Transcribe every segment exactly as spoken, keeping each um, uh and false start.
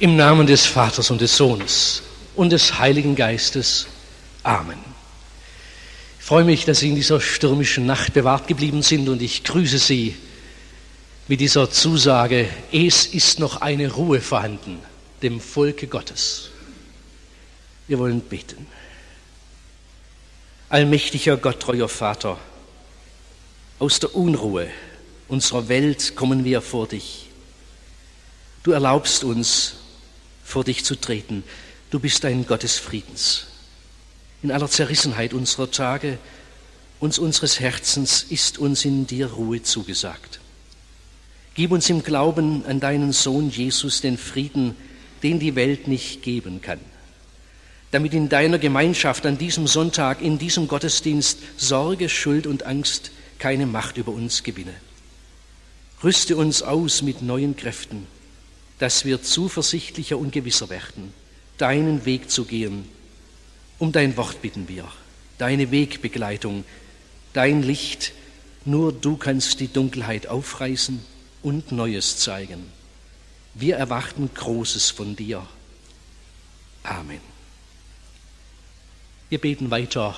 Im Namen des Vaters und des Sohnes und des Heiligen Geistes. Amen. Ich freue mich, dass Sie in dieser stürmischen Nacht bewahrt geblieben sind und ich grüße Sie mit dieser Zusage: Es ist noch eine Ruhe vorhanden, dem Volke Gottes. Wir wollen beten. Allmächtiger Gott, treuer Vater, aus der Unruhe unserer Welt kommen wir vor dich. Du erlaubst uns, vor dich zu treten. Du bist ein Gott des Friedens. In aller Zerrissenheit unserer Tage und unseres Herzens ist uns in dir Ruhe zugesagt. Gib uns im Glauben an deinen Sohn Jesus den Frieden, den die Welt nicht geben kann, damit in deiner Gemeinschaft an diesem Sonntag, in diesem Gottesdienst Sorge, Schuld und Angst keine Macht über uns gewinne. Rüste uns aus mit neuen Kräften, dass wir zuversichtlicher und gewisser werden, deinen Weg zu gehen. Um dein Wort bitten wir, deine Wegbegleitung, dein Licht. Nur du kannst die Dunkelheit aufreißen und Neues zeigen. Wir erwarten Großes von dir. Amen. Wir beten weiter.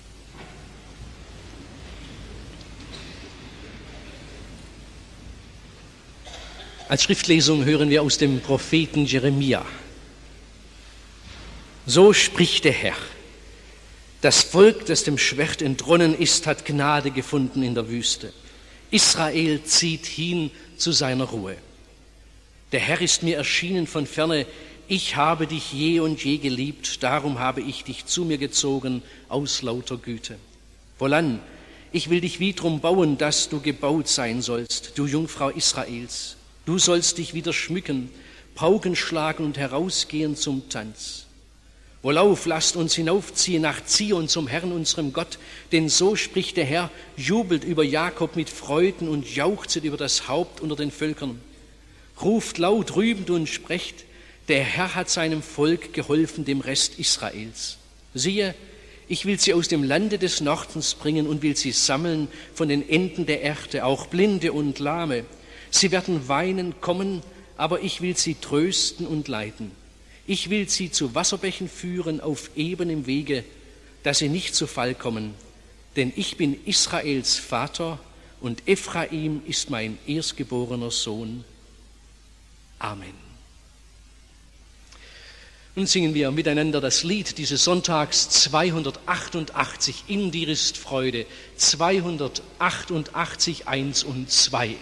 Als Schriftlesung hören wir aus dem Propheten Jeremia. So spricht der Herr: Das Volk, das dem Schwert entronnen ist, hat Gnade gefunden in der Wüste. Israel zieht hin zu seiner Ruhe. Der Herr ist mir erschienen von ferne. Ich habe dich je und je geliebt, darum habe ich dich zu mir gezogen aus lauter Güte. Wohlan, ich will dich wiederum bauen, dass du gebaut sein sollst, du Jungfrau Israels. Du sollst dich wieder schmücken, Pauken schlagen und herausgehen zum Tanz. Wohlauf, lasst uns hinaufziehen nach Zion zum Herrn, unserem Gott, denn so spricht der Herr: Jubelt über Jakob mit Freuden und jauchzet über das Haupt unter den Völkern. Ruft laut, rühmt und sprecht: Der Herr hat seinem Volk geholfen, dem Rest Israels. Siehe, ich will sie aus dem Lande des Nordens bringen und will sie sammeln von den Enden der Erde, auch Blinde und Lahme. Sie werden weinen kommen, aber ich will sie trösten und leiten. Ich will sie zu Wasserbächen führen auf ebenem Wege, dass sie nicht zu Fall kommen. Denn ich bin Israels Vater und Ephraim ist mein erstgeborener Sohn. Amen. Nun singen wir miteinander das Lied dieses Sonntags zweihundertachtundachtzig. In dir ist Freude. zweihundertachtundachtzig, eins und zwei.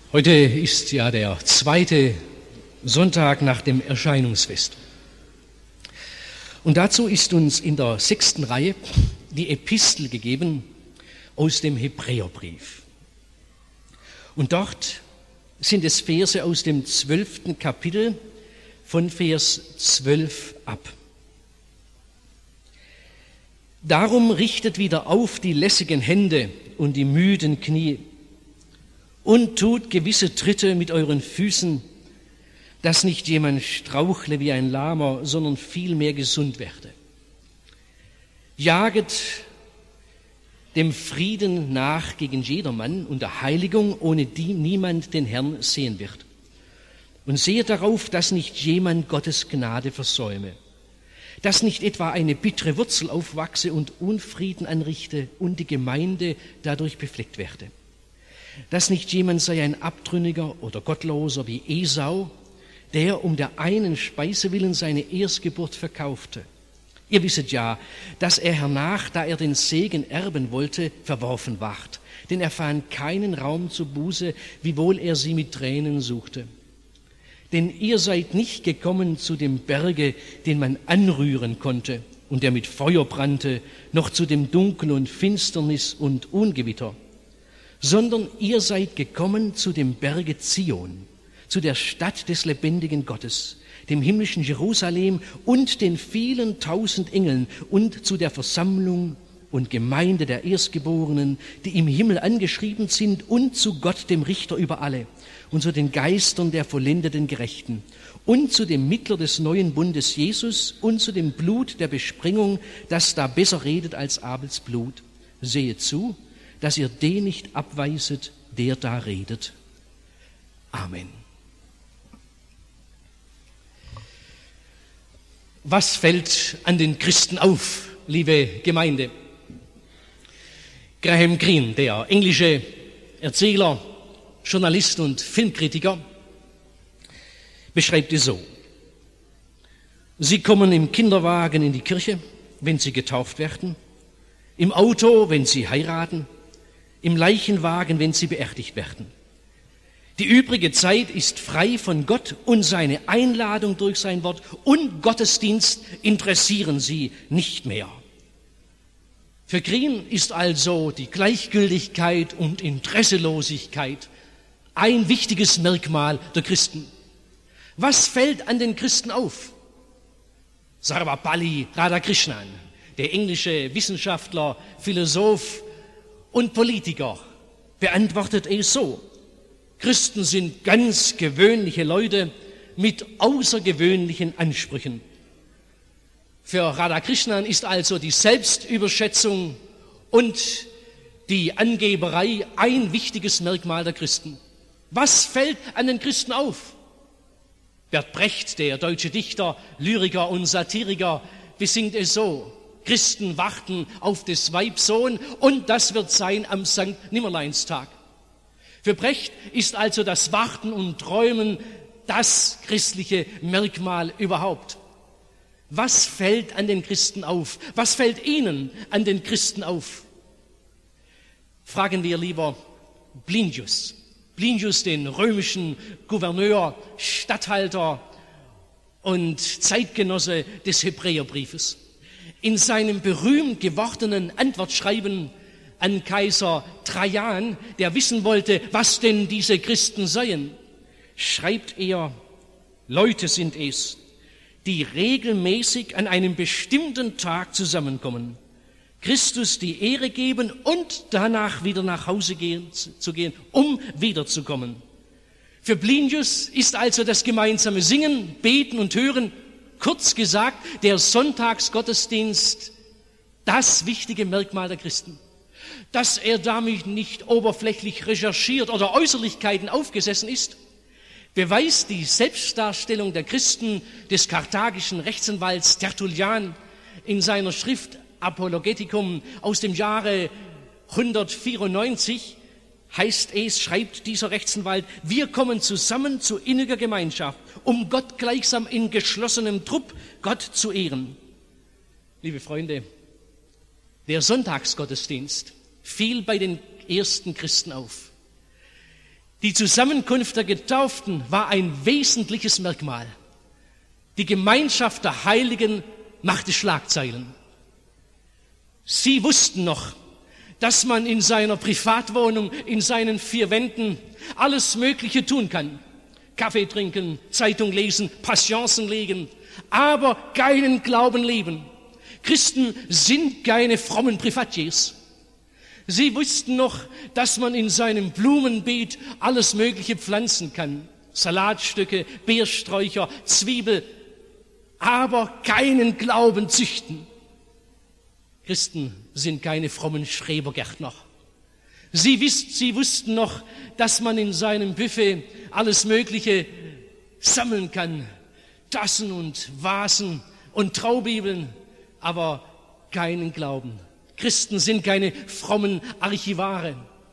Heute ist ja der zweite Sonntag nach dem Erscheinungsfest. Und dazu ist uns in der sechsten Reihe die Epistel gegeben aus dem Hebräerbrief. Und dort sind es Verse aus dem zwölften Kapitel von Vers zwölf ab. Darum richtet wieder auf die lässigen Hände und die müden Knie und tut gewisse Tritte mit euren Füßen, dass nicht jemand strauchle wie ein Lahmer, sondern vielmehr gesund werde. Jaget dem Frieden nach gegen jedermann und der Heiligung, ohne die niemand den Herrn sehen wird. Und sehet darauf, dass nicht jemand Gottes Gnade versäume, dass nicht etwa eine bittere Wurzel aufwachse und Unfrieden anrichte und die Gemeinde dadurch befleckt werde. Dass nicht jemand sei ein Abtrünniger oder Gottloser wie Esau, der um der einen Speise willen seine Erstgeburt verkaufte. Ihr wisset ja, dass er hernach, da er den Segen erben wollte, verworfen ward, denn er fand keinen Raum zur Buße, wiewohl er sie mit Tränen suchte. Denn ihr seid nicht gekommen zu dem Berge, den man anrühren konnte und der mit Feuer brannte, noch zu dem Dunkel und Finsternis und Ungewitter, sondern ihr seid gekommen zu dem Berge Zion, zu der Stadt des lebendigen Gottes, dem himmlischen Jerusalem und den vielen tausend Engeln und zu der Versammlung und Gemeinde der Erstgeborenen, die im Himmel angeschrieben sind, und zu Gott, dem Richter über alle, und zu den Geistern der vollendeten Gerechten und zu dem Mittler des neuen Bundes Jesus und zu dem Blut der Besprengung, das da besser redet als Abels Blut. Sehet zu, dass ihr den nicht abweiset, der da redet. Amen. Was fällt an den Christen auf, liebe Gemeinde? Graham Greene, der englische Erzähler, Journalist und Filmkritiker, beschreibt es so: Sie kommen im Kinderwagen in die Kirche, wenn sie getauft werden, im Auto, wenn sie heiraten, im Leichenwagen, wenn sie beerdigt werden. Die übrige Zeit ist frei von Gott und seine Einladung durch sein Wort und Gottesdienst interessieren sie nicht mehr. Für Greene ist also die Gleichgültigkeit und Interesselosigkeit ein wichtiges Merkmal der Christen. Was fällt an den Christen auf? Sarvapalli Radhakrishnan, der englische Wissenschaftler, Philosoph und Politiker, beantwortet es so: Christen sind ganz gewöhnliche Leute mit außergewöhnlichen Ansprüchen. Für Radhakrishnan ist also die Selbstüberschätzung und die Angeberei ein wichtiges Merkmal der Christen. Was fällt an den Christen auf? Bert Brecht, der deutsche Dichter, Lyriker und Satiriker, besingt es so: Christen warten auf des Weibs Sohn, und das wird sein am Sankt Nimmerleinstag. Für Brecht ist also das Warten und Träumen das christliche Merkmal überhaupt. Was fällt an den Christen auf? Was fällt Ihnen an den Christen auf? Fragen wir lieber Plinius. Plinius, den römischen Gouverneur, Statthalter und Zeitgenosse des Hebräerbriefes. In seinem berühmt gewordenen Antwortschreiben an Kaiser Trajan, der wissen wollte, was denn diese Christen seien, schreibt er: Leute sind es, die regelmäßig an einem bestimmten Tag zusammenkommen, Christus die Ehre geben und danach wieder nach Hause gehen, zu gehen, um wiederzukommen. Für Plinius ist also das gemeinsame Singen, Beten und Hören, kurz gesagt der Sonntagsgottesdienst, das wichtige Merkmal der Christen. Dass er damit nicht oberflächlich recherchiert oder Äußerlichkeiten aufgesessen ist, beweist die Selbstdarstellung der Christen des karthagischen Rechtsanwalts Tertullian in seiner Schrift Apologeticum aus dem Jahre hundertvierundneunzig. Heißt es, schreibt dieser Rechtsanwalt: Wir kommen zusammen zu inniger Gemeinschaft, um Gott gleichsam in geschlossenem Trupp Gott zu ehren. Liebe Freunde, der Sonntagsgottesdienst fiel bei den ersten Christen auf. Die Zusammenkunft der Getauften war ein wesentliches Merkmal. Die Gemeinschaft der Heiligen machte Schlagzeilen. Sie wussten noch, dass man in seiner Privatwohnung, in seinen vier Wänden alles Mögliche tun kann. Kaffee trinken, Zeitung lesen, Patienzen legen, aber keinen Glauben leben. Christen sind keine frommen Privatiers. Sie wussten noch, dass man in seinem Blumenbeet alles Mögliche pflanzen kann. Salatstücke, Beersträucher, Zwiebel, aber keinen Glauben züchten. Christen sind keine frommen Schrebergärtner. Sie, wisst, sie wussten noch, dass man in seinem Buffet alles Mögliche sammeln kann. Tassen und Vasen und Traubibeln, aber keinen Glauben. Christen sind keine frommen Archivare.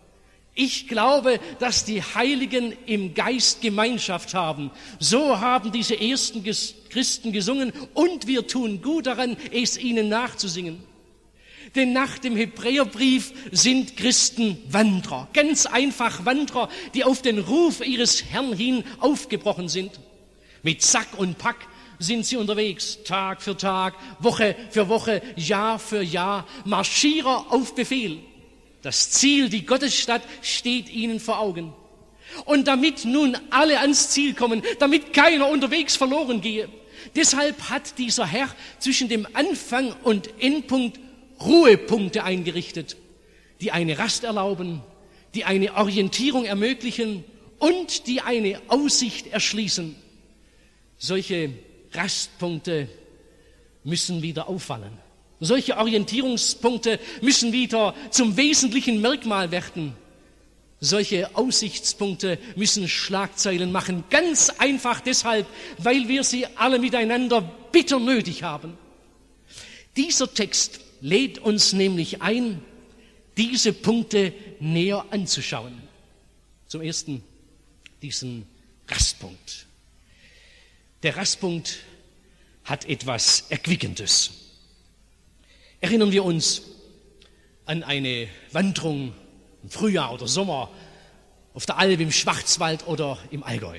Ich glaube, dass die Heiligen im Geist Gemeinschaft haben. So haben diese ersten Christen gesungen und wir tun gut daran, es ihnen nachzusingen. Denn nach dem Hebräerbrief sind Christen Wanderer, ganz einfach Wanderer, die auf den Ruf ihres Herrn hin aufgebrochen sind. Mit Sack und Pack sind sie unterwegs, Tag für Tag, Woche für Woche, Jahr für Jahr, Marschierer auf Befehl. Das Ziel, die Gottesstadt, steht ihnen vor Augen. Und damit nun alle ans Ziel kommen, damit keiner unterwegs verloren gehe, deshalb hat dieser Herr zwischen dem Anfang und Endpunkt Ruhepunkte eingerichtet, die eine Rast erlauben, die eine Orientierung ermöglichen und die eine Aussicht erschließen. Solche Rastpunkte müssen wieder auffallen. Solche Orientierungspunkte müssen wieder zum wesentlichen Merkmal werden. Solche Aussichtspunkte müssen Schlagzeilen machen. Ganz einfach deshalb, weil wir sie alle miteinander bitter nötig haben. Dieser Text lädt uns nämlich ein, diese Punkte näher anzuschauen. Zum Ersten diesen Rastpunkt. Der Rastpunkt hat etwas Erquickendes. Erinnern wir uns an eine Wanderung im Frühjahr oder Sommer auf der Alp, im Schwarzwald oder im Allgäu.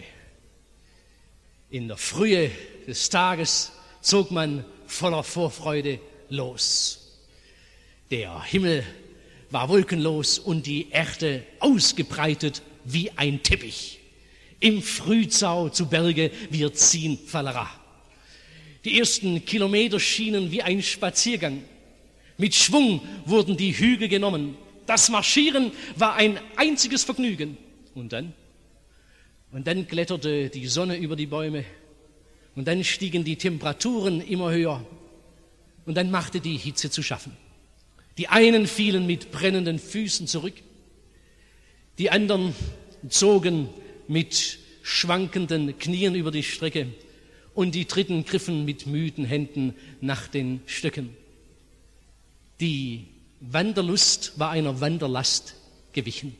In der Frühe des Tages zog man voller Vorfreude los. Der Himmel war wolkenlos und die Erde ausgebreitet wie ein Teppich. Im Frühzau zu Berge, wir ziehen Fallera. Die ersten Kilometer schienen wie ein Spaziergang. Mit Schwung wurden die Hügel genommen. Das Marschieren war ein einziges Vergnügen. Und dann? Und dann kletterte die Sonne über die Bäume. Und dann stiegen die Temperaturen immer höher. Und dann machte die Hitze zu schaffen. Die einen fielen mit brennenden Füßen zurück. Die anderen zogen mit schwankenden Knien über die Strecke. Und die Dritten griffen mit müden Händen nach den Stöcken. Die Wanderlust war einer Wanderlast gewichen.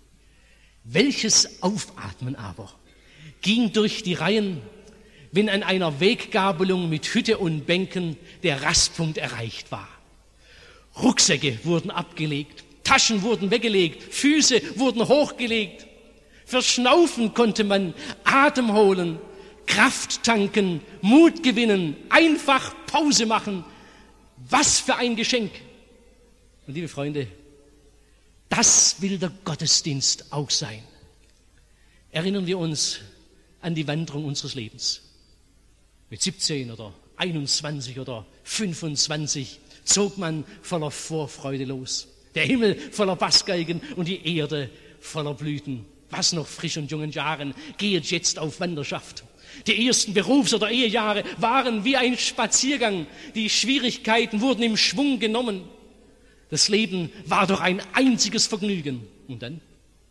Welches Aufatmen aber ging durch die Reihen, wenn an einer Weggabelung mit Hütte und Bänken der Rastpunkt erreicht war. Rucksäcke wurden abgelegt, Taschen wurden weggelegt, Füße wurden hochgelegt. Verschnaufen konnte man, Atem holen, Kraft tanken, Mut gewinnen, einfach Pause machen. Was für ein Geschenk! Und liebe Freunde, das will der Gottesdienst auch sein. Erinnern wir uns an die Wanderung unseres Lebens. Mit siebzehn oder einundzwanzig oder fünfundzwanzig zog man voller Vorfreude los. Der Himmel voller Bassgeigen und die Erde voller Blüten. Was noch frisch und jungen Jahren geht jetzt auf Wanderschaft. Die ersten Berufs- oder Ehejahre waren wie ein Spaziergang. Die Schwierigkeiten wurden im Schwung genommen. Das Leben war doch ein einziges Vergnügen. Und dann?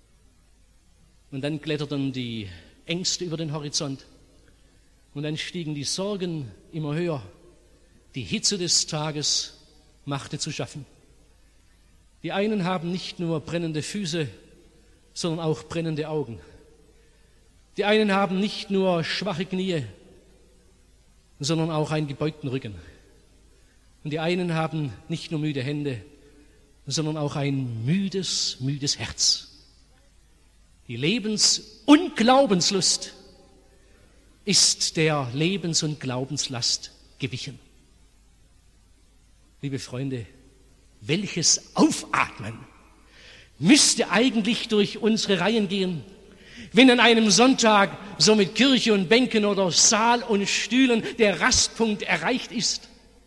Und dann kletterten die Ängste über den Horizont. Und dann stiegen die Sorgen immer höher. Die Hitze des Tages machte zu schaffen. Die einen haben nicht nur brennende Füße, sondern auch brennende Augen. Die einen haben nicht nur schwache Knie, sondern auch einen gebeugten Rücken. Und die einen haben nicht nur müde Hände, sondern auch ein müdes, müdes Herz. Die Lebens- und Glaubenslust ist der Lebens- und Glaubenslast gewichen. Liebe Freunde, welches Aufatmen müsste eigentlich durch unsere Reihen gehen, wenn an einem Sonntag so mit Kirche und Bänken oder Saal und Stühlen der Rastpunkt erreicht ist.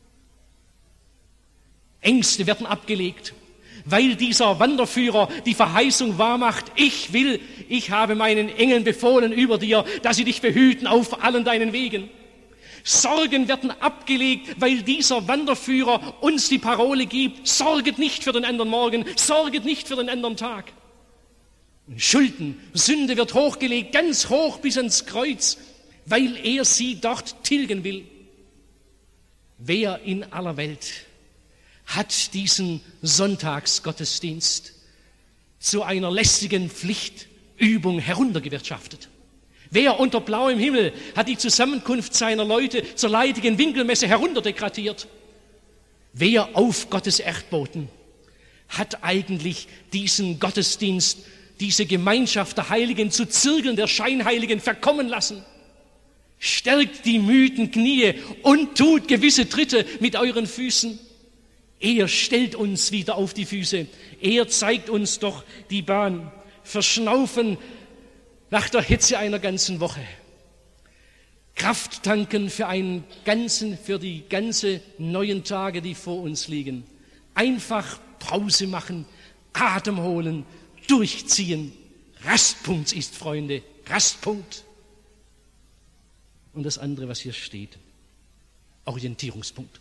Ängste werden abgelegt, weil dieser Wanderführer die Verheißung wahrmacht: Ich will, ich habe meinen Engeln befohlen über dir, dass sie dich behüten auf allen deinen Wegen. Sorgen werden abgelegt, weil dieser Wanderführer uns die Parole gibt: Sorget nicht für den anderen Morgen, sorget nicht für den anderen Tag. Schulden, Sünde wird hochgelegt, ganz hoch bis ans Kreuz, weil er sie dort tilgen will. Wer in aller Welt hat diesen Sonntagsgottesdienst zu einer lästigen Pflichtübung heruntergewirtschaftet? Wer unter blauem Himmel hat die Zusammenkunft seiner Leute zur leidigen Winkelmesse herunterdegradiert? Wer auf Gottes Erdboden hat eigentlich diesen Gottesdienst, diese Gemeinschaft der Heiligen zu Zirkeln der Scheinheiligen verkommen lassen? Stärkt die müden Knie und tut gewisse Tritte mit euren Füßen. Er stellt uns wieder auf die Füße. Er zeigt uns doch die Bahn. Verschnaufen nach der Hitze einer ganzen Woche. Kraft tanken für einen ganzen, für die ganze neuen Tage, die vor uns liegen. Einfach Pause machen, Atem holen, durchziehen. Rastpunkt ist, Freunde, Rastpunkt. Und das andere, was hier steht, Orientierungspunkt.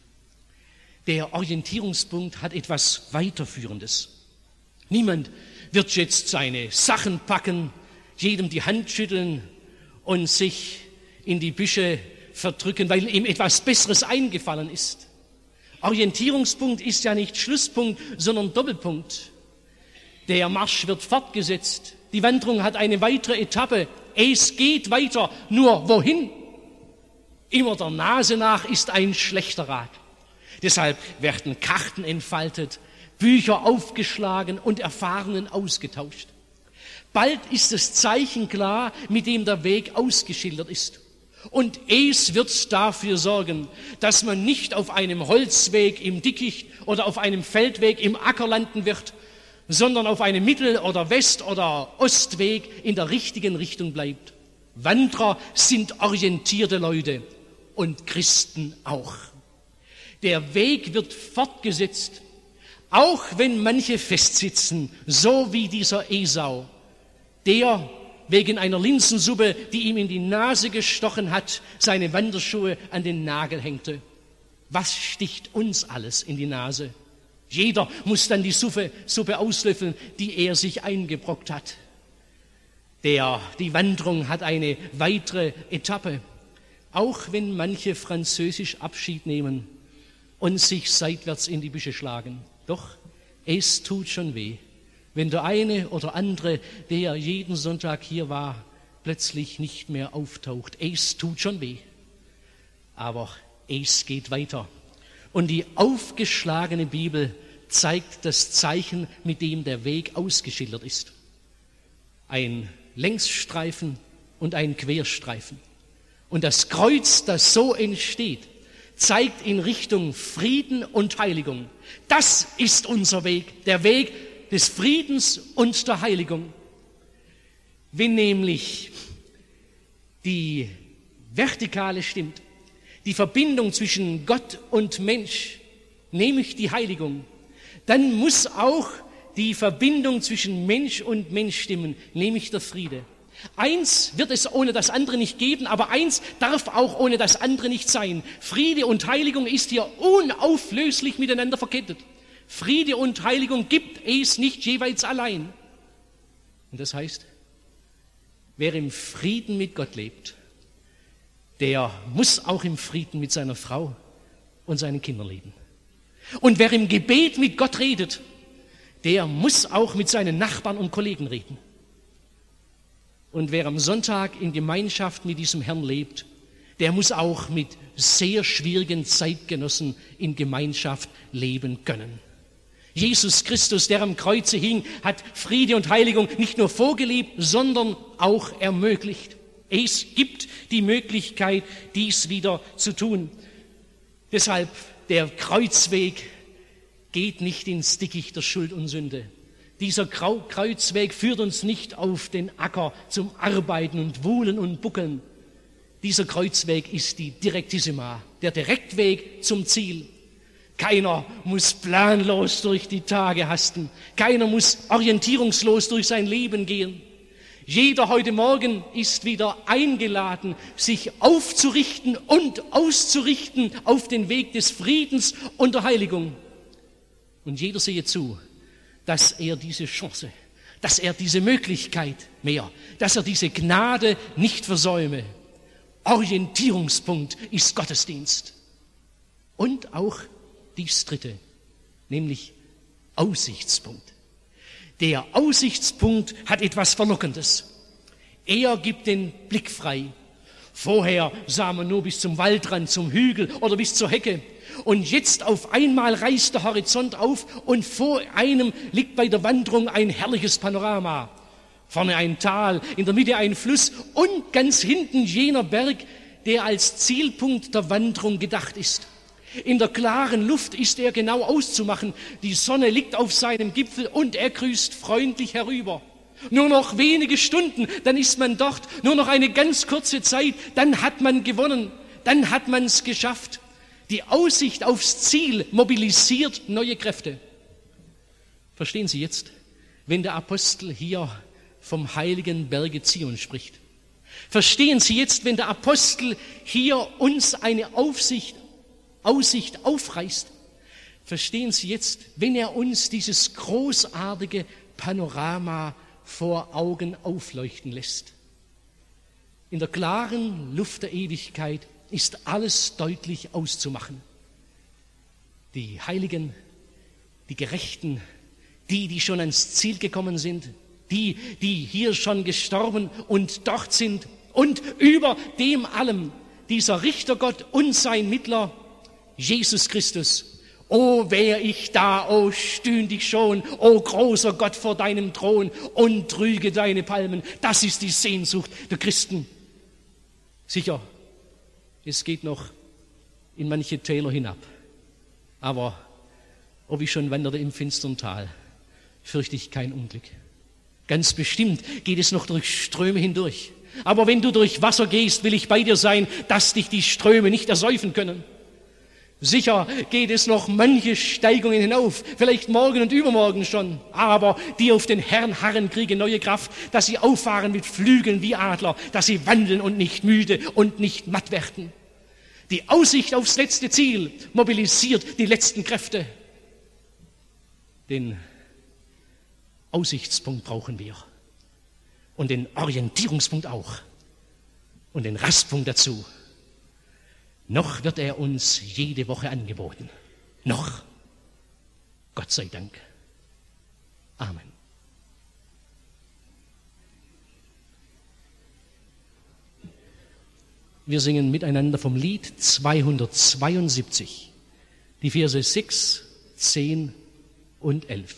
Der Orientierungspunkt hat etwas Weiterführendes. Niemand wird jetzt seine Sachen packen, jedem die Hand schütteln und sich in die Büsche verdrücken, weil ihm etwas Besseres eingefallen ist. Orientierungspunkt ist ja nicht Schlusspunkt, sondern Doppelpunkt. Der Marsch wird fortgesetzt. Die Wanderung hat eine weitere Etappe. Es geht weiter. Nur wohin? Immer der Nase nach ist ein schlechter Rat. Deshalb werden Karten entfaltet, Bücher aufgeschlagen und Erfahrungen ausgetauscht. Bald ist das Zeichen klar, mit dem der Weg ausgeschildert ist. Und es wird dafür sorgen, dass man nicht auf einem Holzweg im Dickicht oder auf einem Feldweg im Acker landen wird, sondern auf einem Mittel- oder West- oder Ostweg in der richtigen Richtung bleibt. Wanderer sind orientierte Leute und Christen auch. Der Weg wird fortgesetzt, auch wenn manche festsitzen, so wie dieser Esau, der wegen einer Linsensuppe, die ihm in die Nase gestochen hat, seine Wanderschuhe an den Nagel hängte. Was sticht uns alles in die Nase? Jeder muss dann die Suppe, Suppe auslöffeln, die er sich eingebrockt hat. Der, die Wanderung hat eine weitere Etappe, auch wenn manche französisch Abschied nehmen und sich seitwärts in die Büsche schlagen. Doch es tut schon weh, wenn der eine oder andere, der jeden Sonntag hier war, plötzlich nicht mehr auftaucht. Es tut schon weh, aber es geht weiter. Und die aufgeschlagene Bibel zeigt das Zeichen, mit dem der Weg ausgeschildert ist. Ein Längsstreifen und ein Querstreifen. Und das Kreuz, das so entsteht, zeigt in Richtung Frieden und Heiligung. Das ist unser Weg, der Weg des Friedens und der Heiligung. Wenn nämlich die Vertikale stimmt, die Verbindung zwischen Gott und Mensch, nämlich die Heiligung, dann muss auch die Verbindung zwischen Mensch und Mensch stimmen, nämlich der Friede. Eins wird es ohne das andere nicht geben, aber eins darf auch ohne das andere nicht sein. Friede und Heiligung ist hier unauflöslich miteinander verkettet. Friede und Heiligung gibt es nicht jeweils allein. Und das heißt, wer im Frieden mit Gott lebt, der muss auch im Frieden mit seiner Frau und seinen Kindern leben. Und wer im Gebet mit Gott redet, der muss auch mit seinen Nachbarn und Kollegen reden. Und wer am Sonntag in Gemeinschaft mit diesem Herrn lebt, der muss auch mit sehr schwierigen Zeitgenossen in Gemeinschaft leben können. Jesus Christus, der am Kreuze hing, hat Friede und Heiligung nicht nur vorgelebt, sondern auch ermöglicht. Es gibt die Möglichkeit, dies wieder zu tun. Deshalb, der Kreuzweg geht nicht ins Dickicht der Schuld und Sünde. Dieser Kreuzweg führt uns nicht auf den Acker zum Arbeiten und Wuhlen und Buckeln. Dieser Kreuzweg ist die Direktissima, der Direktweg zum Ziel. Keiner muss planlos durch die Tage hasten. Keiner muss orientierungslos durch sein Leben gehen. Jeder heute Morgen ist wieder eingeladen, sich aufzurichten und auszurichten auf den Weg des Friedens und der Heiligung. Und jeder sehe zu, dass er diese Chance, dass er diese Möglichkeit mehr, dass er diese Gnade nicht versäume. Orientierungspunkt ist Gottesdienst. Und auch dies Dritte, nämlich Aussichtspunkt. Der Aussichtspunkt hat etwas Verlockendes. Er gibt den Blick frei. Vorher sah man nur bis zum Waldrand, zum Hügel oder bis zur Hecke. Und jetzt auf einmal reißt der Horizont auf und vor einem liegt bei der Wanderung ein herrliches Panorama. Vorne ein Tal, in der Mitte ein Fluss und ganz hinten jener Berg, der als Zielpunkt der Wanderung gedacht ist. In der klaren Luft ist er genau auszumachen. Die Sonne liegt auf seinem Gipfel und er grüßt freundlich herüber. Nur noch wenige Stunden, dann ist man dort. Nur noch eine ganz kurze Zeit, dann hat man gewonnen. Dann hat man es geschafft. Die Aussicht aufs Ziel mobilisiert neue Kräfte. Verstehen Sie jetzt, wenn der Apostel hier vom heiligen Berge Zion spricht? Verstehen Sie jetzt, wenn der Apostel hier uns eine Aufsicht Aussicht aufreißt? Verstehen Sie jetzt, wenn er uns dieses großartige Panorama vor Augen aufleuchten lässt? In der klaren Luft der Ewigkeit ist alles deutlich auszumachen. Die Heiligen, die Gerechten, die, die schon ans Ziel gekommen sind, die, die hier schon gestorben und dort sind und über dem allem dieser Richtergott und sein Mittler, Jesus Christus. O, wär ich da, o, stünd ich schon, o, großer Gott vor deinem Thron und trüge deine Palmen. Das ist die Sehnsucht der Christen. Sicher, es geht noch in manche Täler hinab. Aber ob ich schon wanderte im finstern Tal, fürchte ich kein Unglück. Ganz bestimmt geht es noch durch Ströme hindurch. Aber wenn du durch Wasser gehst, will ich bei dir sein, dass dich die Ströme nicht ersäufen können. Sicher geht es noch manche Steigungen hinauf, vielleicht morgen und übermorgen schon, aber die auf den Herrn harren, kriegen neue Kraft, dass sie auffahren mit Flügeln wie Adler, dass sie wandeln und nicht müde und nicht matt werden. Die Aussicht aufs letzte Ziel mobilisiert die letzten Kräfte. Den Aussichtspunkt brauchen wir und den Orientierungspunkt auch und den Rastpunkt dazu. Noch wird er uns jede Woche angeboten. Noch. Gott sei Dank. Amen. Wir singen miteinander vom Lied zweihundertzweiundsiebzig, die Verse sechs, zehn und elf.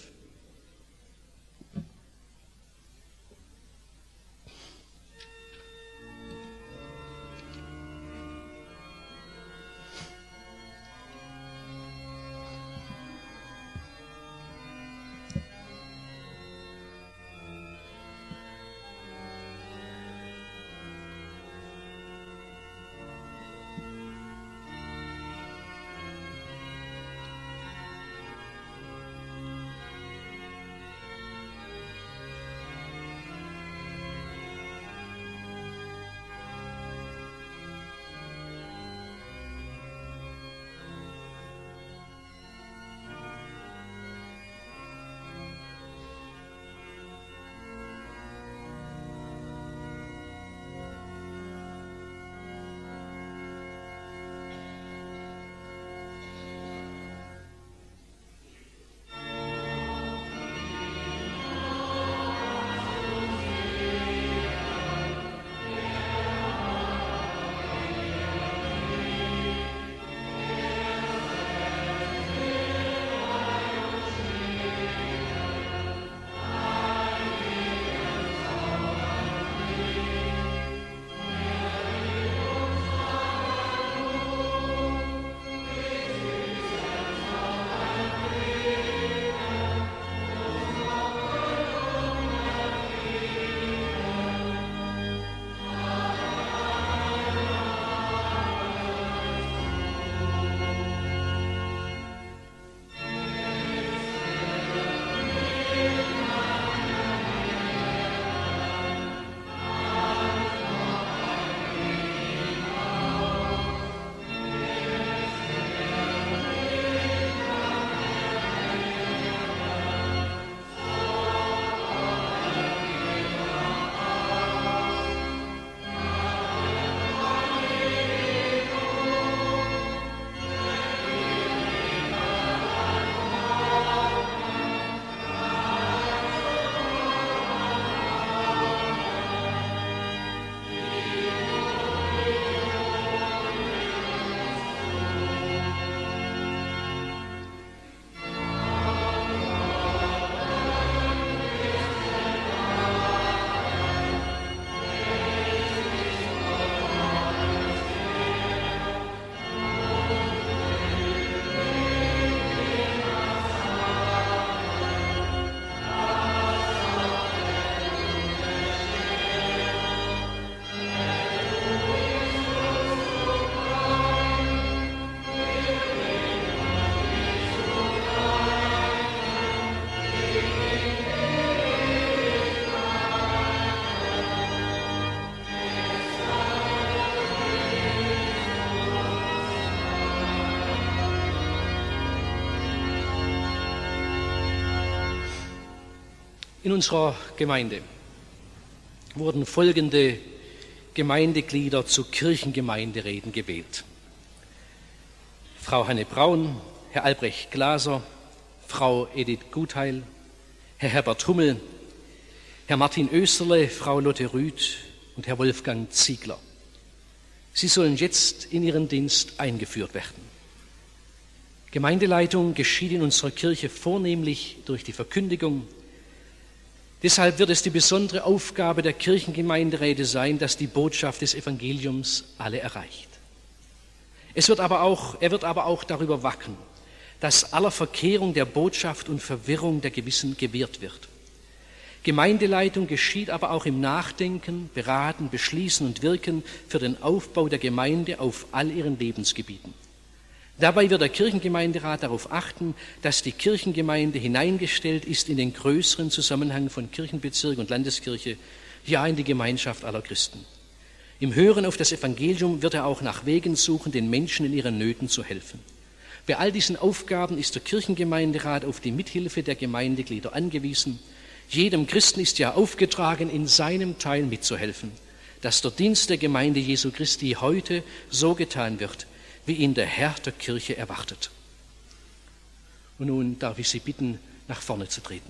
In unserer Gemeinde wurden folgende Gemeindeglieder zu Kirchengemeinderäten gewählt: Frau Hanne Braun, Herr Albrecht Glaser, Frau Edith Gutheil, Herr Herbert Hummel, Herr Martin Österle, Frau Lotte Rüth und Herr Wolfgang Ziegler. Sie sollen jetzt in ihren Dienst eingeführt werden. Gemeindeleitung geschieht in unserer Kirche vornehmlich durch die Verkündigung. Deshalb wird es die besondere Aufgabe der Kirchengemeinderäte sein, dass die Botschaft des Evangeliums alle erreicht. Es wird aber auch, er wird aber auch darüber wachen, dass aller Verkehrung der Botschaft und Verwirrung der Gewissen gewehrt wird. Gemeindeleitung geschieht aber auch im Nachdenken, Beraten, Beschließen und Wirken für den Aufbau der Gemeinde auf all ihren Lebensgebieten. Dabei wird der Kirchengemeinderat darauf achten, dass die Kirchengemeinde hineingestellt ist in den größeren Zusammenhang von Kirchenbezirk und Landeskirche, ja in die Gemeinschaft aller Christen. Im Hören auf das Evangelium wird er auch nach Wegen suchen, den Menschen in ihren Nöten zu helfen. Bei all diesen Aufgaben ist der Kirchengemeinderat auf die Mithilfe der Gemeindeglieder angewiesen. Jedem Christen ist ja aufgetragen, in seinem Teil mitzuhelfen, dass der Dienst der Gemeinde Jesu Christi heute so getan wird, wie ihn der Herr der Kirche erwartet. Und nun darf ich Sie bitten, nach vorne zu treten.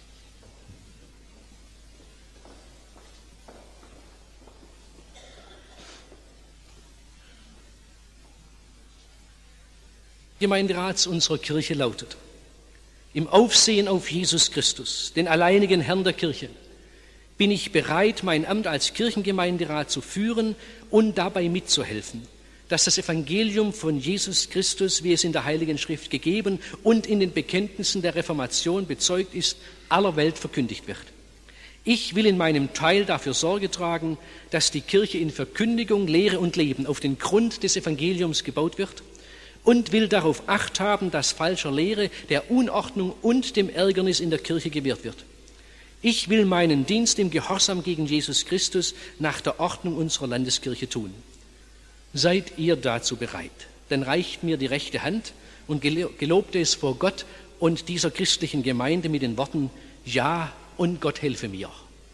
Gemeinderats unserer Kirche lautet: Im Aufsehen auf Jesus Christus, den alleinigen Herrn der Kirche, bin ich bereit, mein Amt als Kirchengemeinderat zu führen und dabei mitzuhelfen, dass das Evangelium von Jesus Christus, wie es in der Heiligen Schrift gegeben und in den Bekenntnissen der Reformation bezeugt ist, aller Welt verkündigt wird. Ich will in meinem Teil dafür Sorge tragen, dass die Kirche in Verkündigung, Lehre und Leben auf den Grund des Evangeliums gebaut wird und will darauf Acht haben, dass falscher Lehre, der Unordnung und dem Ärgernis in der Kirche gewehrt wird. Ich will meinen Dienst im Gehorsam gegen Jesus Christus nach der Ordnung unserer Landeskirche tun. Seid ihr dazu bereit? Dann reicht mir die rechte Hand und gelobt es vor Gott und dieser christlichen Gemeinde mit den Worten: Ja, und Gott helfe mir.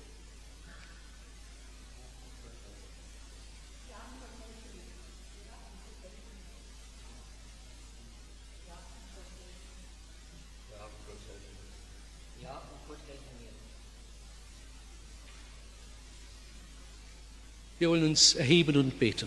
Wir wollen uns erheben und beten.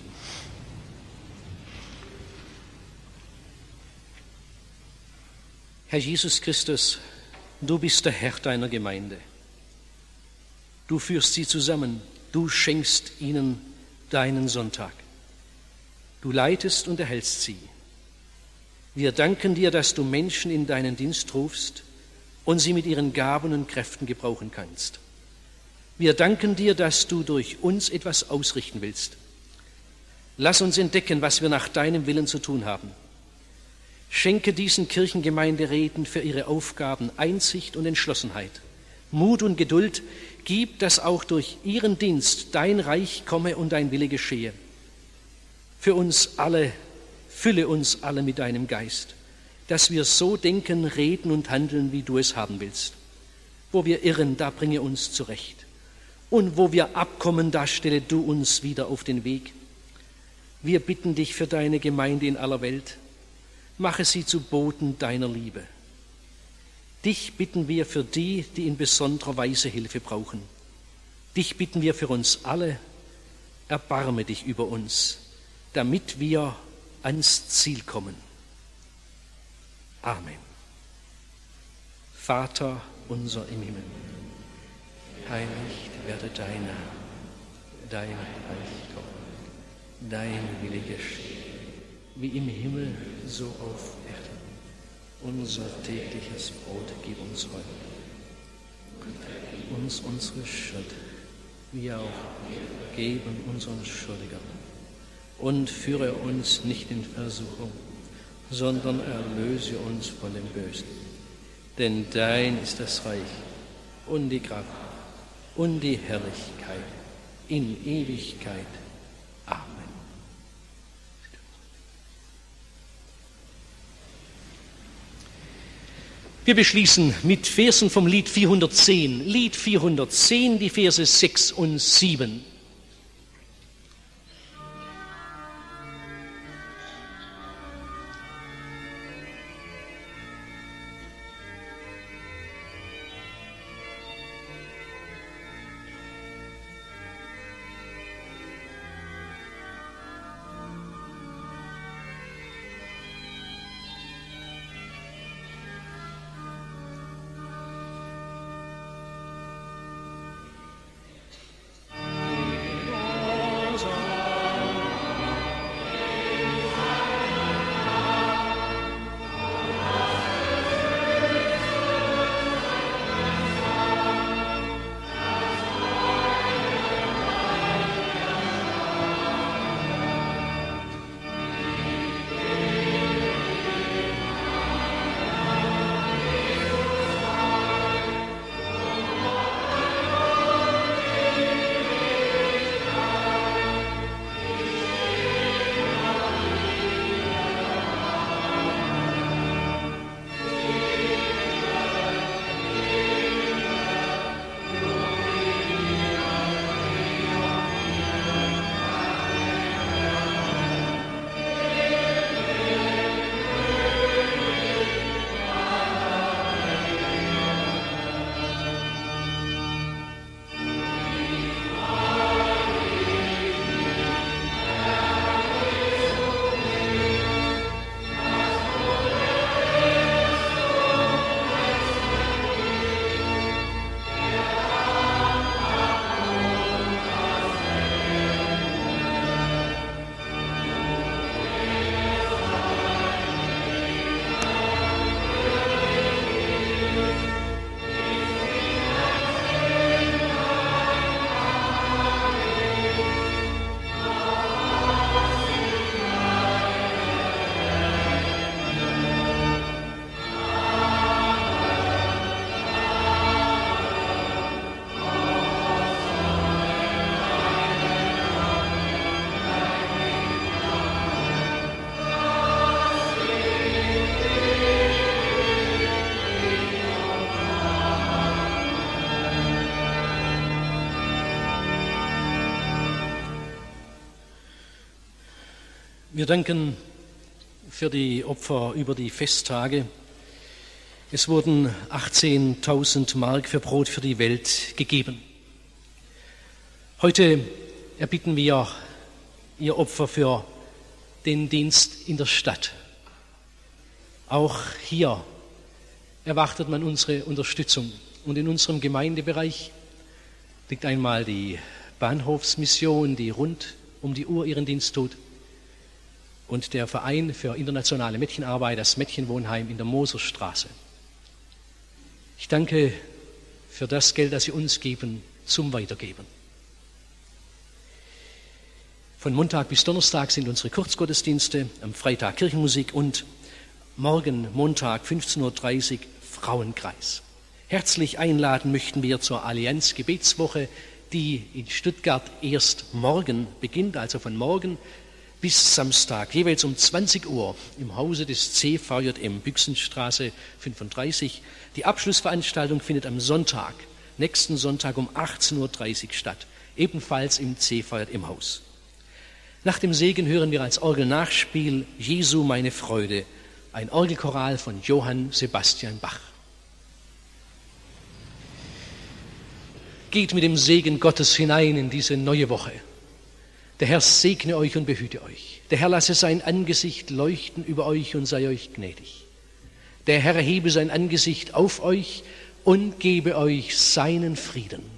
Herr Jesus Christus, du bist der Herr deiner Gemeinde. Du führst sie zusammen, du schenkst ihnen deinen Sonntag. Du leitest und erhältst sie. Wir danken dir, dass du Menschen in deinen Dienst rufst und sie mit ihren Gaben und Kräften gebrauchen kannst. Wir danken dir, dass du durch uns etwas ausrichten willst. Lass uns entdecken, was wir nach deinem Willen zu tun haben. Schenke diesen Kirchengemeinderäten für ihre Aufgaben Einsicht und Entschlossenheit, Mut und Geduld. Gib, dass auch durch ihren Dienst dein Reich komme und dein Wille geschehe. Für uns alle, fülle uns alle mit deinem Geist, dass wir so denken, reden und handeln, wie du es haben willst. Wo wir irren, da bringe uns zurecht. Und wo wir abkommen, da stelle du uns wieder auf den Weg. Wir bitten dich für deine Gemeinde in aller Welt. Mache sie zu Boten deiner Liebe. Dich bitten wir für die, die in besonderer Weise Hilfe brauchen. Dich bitten wir für uns alle. Erbarme dich über uns, damit wir ans Ziel kommen. Amen. Vater unser im Himmel, heiligt werde dein Name, dein Reich komme, dein Wille geschehe, wie im Himmel, so auf Erden. Unser tägliches Brot gib uns heute. Vergib uns unsere Schuld, wie auch wir geben unseren Schuldigern. Und führe uns nicht in Versuchung, sondern erlöse uns von dem Bösen. Denn dein ist das Reich und die Kraft und die Herrlichkeit in Ewigkeit. Amen. Wir beschließen mit Versen vom Lied vierhundertzehn. Lied vierhundertzehn, die Verse sechs und sieben. Wir danken für die Opfer über die Festtage. Es wurden achtzehntausend Mark für Brot für die Welt gegeben. Heute erbitten wir Ihr Opfer für den Dienst in der Stadt. Auch hier erwartet man unsere Unterstützung. Und in unserem Gemeindebereich liegt einmal die Bahnhofsmission, die rund um die Uhr ihren Dienst tut, und der Verein für internationale Mädchenarbeit, das Mädchenwohnheim in der Moserstraße. Ich danke für das Geld, das Sie uns geben, zum Weitergeben. Von Montag bis Donnerstag sind unsere Kurzgottesdienste, am Freitag Kirchenmusik und morgen Montag fünfzehn Uhr dreißig Frauenkreis. Herzlich einladen möchten wir zur Allianz Gebetswoche, die in Stuttgart erst morgen beginnt, also von morgen bis Samstag, jeweils um zwanzig Uhr im Hause des C V J M, Büchsenstraße fünfunddreißig. Die Abschlussveranstaltung findet am Sonntag, nächsten Sonntag um achtzehn Uhr dreißig statt, ebenfalls im C V J M-Haus. Nach dem Segen hören wir als Orgelnachspiel Jesu meine Freude, ein Orgelchoral von Johann Sebastian Bach. Geht mit dem Segen Gottes hinein in diese neue Woche. Der Herr segne euch und behüte euch. Der Herr lasse sein Angesicht leuchten über euch und sei euch gnädig. Der Herr erhebe sein Angesicht auf euch und gebe euch seinen Frieden.